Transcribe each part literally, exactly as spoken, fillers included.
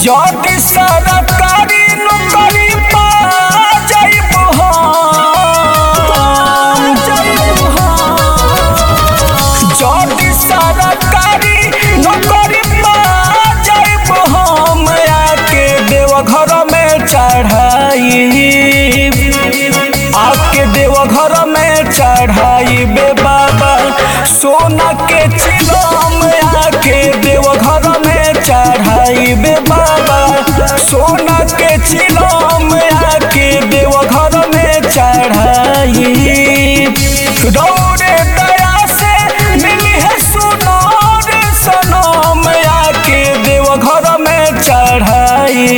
जदि सरकारी नौकरी पा जाइबो हम, जदि सरकारी नौकरी पा जाइबो हम, आके देवघर में चढ़ाई, आके देवघर में चढ़ाई बे बाबा सोना के चिलम, आके देवघर में चढ़ाई बे बाबा सोना के चिलम, आके देवघर में चढ़ाई। रौरे दया से मिली है सुनोर सनम, आके देवघर में चढ़ाई,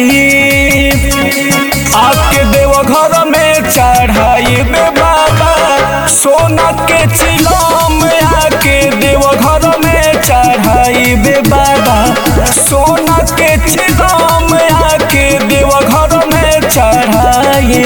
आके देवघर में चढ़ाई बे बाबा सोना के चिलम, आके देवघर में चढ़ाई बे बाबा सोना के चिलम, आके देवघर में चढ़ाई।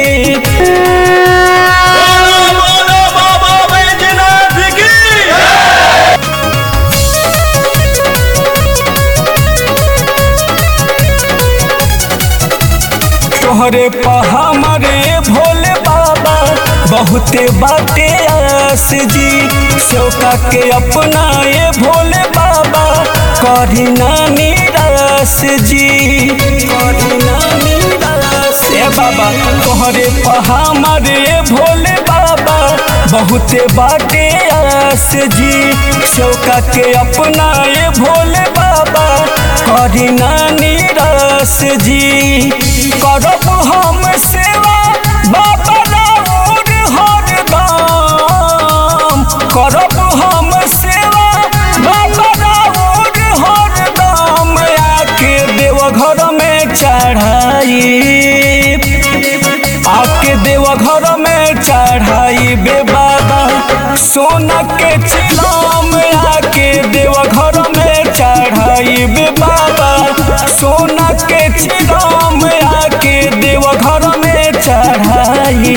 तोहरे पहामरे भोले बाबा बहुते बाटे आस जी, शौका के अपनाए भोले बाबा करी ना निराश जी, करी ना निराश ए बाबा। तोहरे पहामरे भोले बाबा बहुते बाटे आस जी, शौका के अपनाए भोले बाबा करी ना निराश जी। करब हम सेवा बाबा राउर हरदम, करब हम सेवा बाबा राउर हरदम, आके देवघर में चढ़ाई, आके देवघर में चढ़ाई बे बाबा सोना के चिलम, आके देवघर में चढ़ाई बे बाबा सोना के चिलम, आके देवघर में चढ़ाई।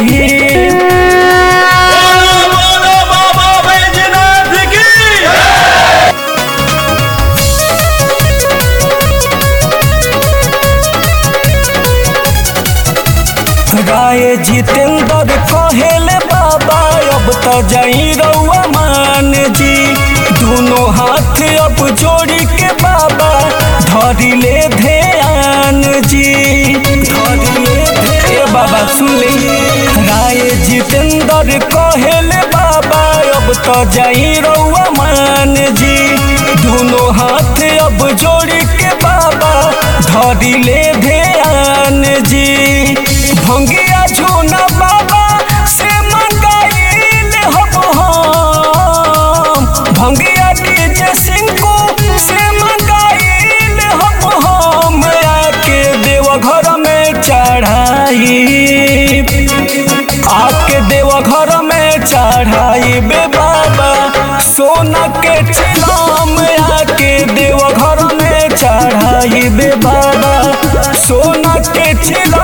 राय जितेंद्र कहेले बाबा अब तो जाई रउआ मान जी, दोनों हाथ अब जोड़ी के बाबा धरी ले ध्यान जी, धरी ले ध्यान बाबा सुन ले। राय जितेंद्र कहेले बाबा अब तो जाई रउआ मान जी, दोनों हाथ अब जोड़ी के बाबा धरी ले ध्यान जी। भंगिया झूना बाबा से मंगाइल हब हम, भंगिया डीजे सिंकू से मंगाइल हब हम, आके देवघर में चढ़ाई, आके देवघर में चढ़ाई बे बाबा सोना के चिलम, आके देवघर में चढ़ाई बे बाबा सोना के चिलम,